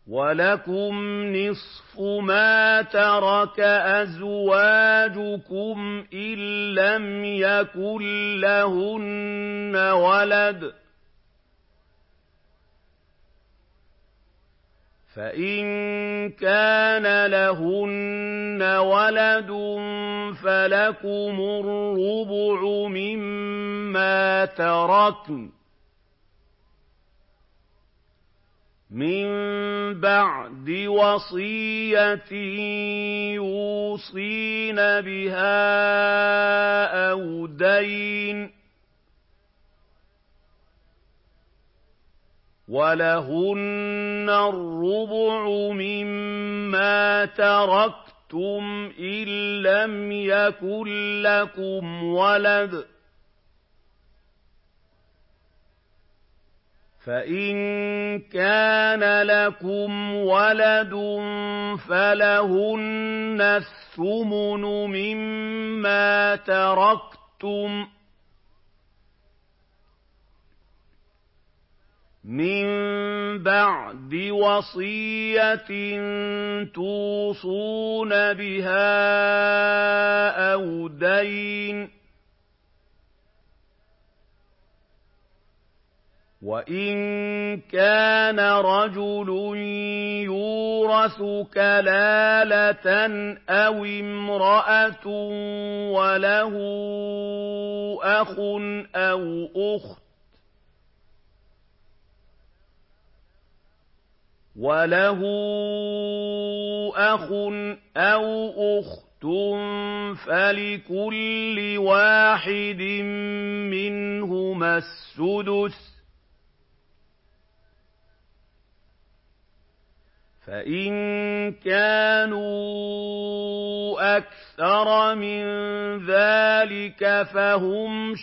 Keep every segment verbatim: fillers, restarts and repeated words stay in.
وَلَكُمْ نِصْفُ مَا تَرَكَ أَزْوَاجُكُمْ إِن لَّمْ يَكُن لَّهُنَّ وَلَدٌ ۚ فَإِن كَانَ لَهُنَّ وَلَدٌ فَلَكُمُ الرُّبُعُ مِمَّا تَرَكْنَ مِن بَعْدِ وَصِيَّةٍ يُوصِينَ بِهَا أَوْ دَيْنٍ ۗ وَلَهُنَّ الرُّبُعُ مِمَّا تَرَكْتُمْ إِن لَّمْ يَكُن لَّكُمْ وَلَدٌ ۚ فَإِن كَانَ لَكُمْ وَلَدٌ فَلَهُنَّ الثُّمُنُ مِمَّا تَرَكْتُم مِّن بَعْدِ وَصِيَّةٍ تُوصُونَ بِهَا أَوْ دَيْنٍ ۗ وَإِن كَانَ رَجُلٌ يُورَثُ كَلَالَةً أَوِ امْرَأَةٌ وَلَهُ أَخٌ أَوْ أُخْتٌ وَلَهُ أَخٌ أَوْ أُخْتٌ فَلِكُلِّ وَاحِدٍ مِّنْهُمَا السُّدُسُ ۚ فَإِن كَانُوا أَكْثَرَ مِن ذَٰلِكَ فَهُمْ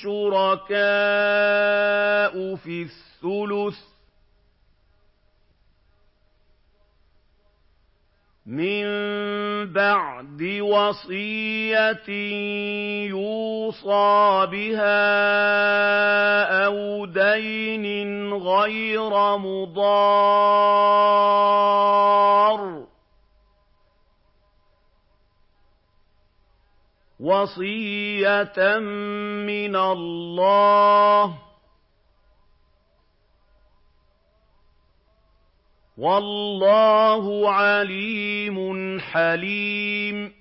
شُرَكَاءُ فِي الثُّلُثِ مِن بَعْدِ وَصِيَّةٍ يُوصَىٰ بِهَا أَوْ دَيْنٍ غَيْرَ مُضَارٍّ ۚ وَصِيَّةً مِّنَ اللَّهِ ۗ وَاللَّهُ عَلِيمٌ حَلِيمٌ